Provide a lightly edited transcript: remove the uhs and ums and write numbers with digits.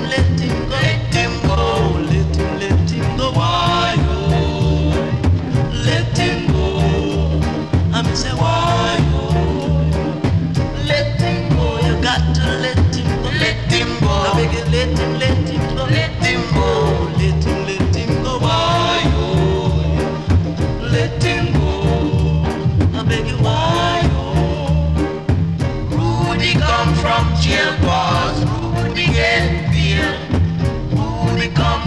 Let him go. Let him go. Why oh? Let him go. I'm say why oh? Let him go. You got to let him go. Let him go. I beg you, let him go. Let him go. Let him go. Why oh? Let him go. I beg you, why oh? Rudy come from jail bars. Rudy get beer. Rudy come